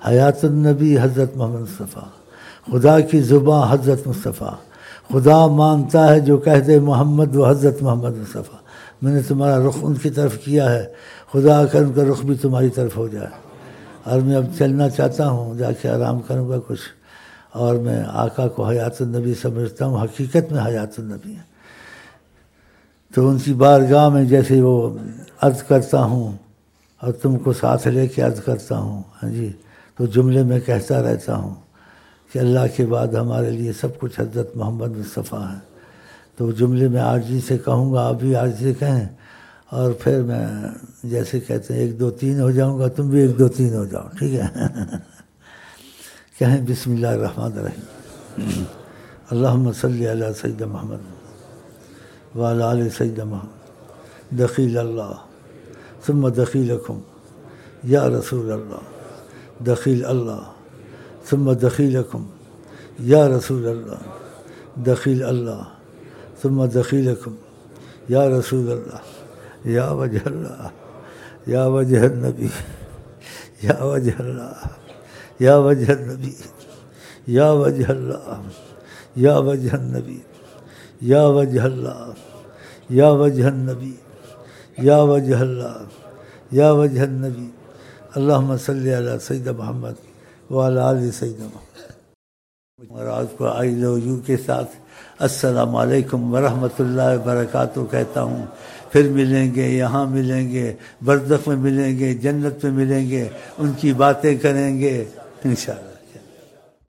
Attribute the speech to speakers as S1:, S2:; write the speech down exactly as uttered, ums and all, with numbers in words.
S1: حیات النبی حضرت محمد مصطفیٰ، خدا کی زباں حضرت مصطفیٰ، خدا مانتا ہے جو کہہ دے محمد و حضرت محمد مصطفیٰ۔ میں نے تمہارا رخ ان کی طرف کیا ہے، خدا کر ان کا رخ بھی تمہاری طرف ہو جائے۔ اور میں اب چلنا چاہتا ہوں، جا کے آرام کروں گا کچھ، اور میں آقا کو حیات النبی سمجھتا ہوں، حقیقت میں حیات النبی ہے۔ تو ان کی بارگاہ میں جیسے وہ عرض کرتا ہوں اور تم کو ساتھ لے کے عرض کرتا ہوں، ہاں جی، تو جملے میں کہتا رہتا ہوں کہ اللہ کے بعد ہمارے لیے سب کچھ حضرت محمد مصطفیٰ ہیں۔ تو جملے میں عاجزی سے کہوں گا، آپ بھی عاجزی سے کہیں، اور پھر میں جیسے کہتے ہیں ایک دو تین ہو جاؤں گا، تم بھی ایک دو تین ہو جاؤ، ٹھیک ہے؟ کہیں بسم اللہ الرحمن الرحیم، اللہم صلی علی سیدنا محمد وعلی آل سیدنا محمد، دخیل اللہ ثم دخیلکم یا رسول اللہ، دخیل اللہ ثم دخیلکم یا رسول اللہ، دخیل اللہ ثم دخیلکم یا رسول اللہ، یا وجہ اللہ، یا وجہ النبی، یا وجہ اللہ، یا وجہ النبی، یا وجہ اللہ، یا وجہ النبی، یا وجہ اللہ، یا وجہ النبی، یا وجہ اللہ، یا وجہ النبی، اللہم صلی علی سیدنا محمد وعلی آل سیدنا محمد۔ اور آج کو آئی لو یو کے ساتھ السلام علیکم ورحمۃ اللہ وبرکاتہ کہتا ہوں۔ پھر ملیں گے، یہاں ملیں گے، برزخ میں ملیں گے، جنت میں ملیں گے، ان کی باتیں کریں گے انشاءاللہ۔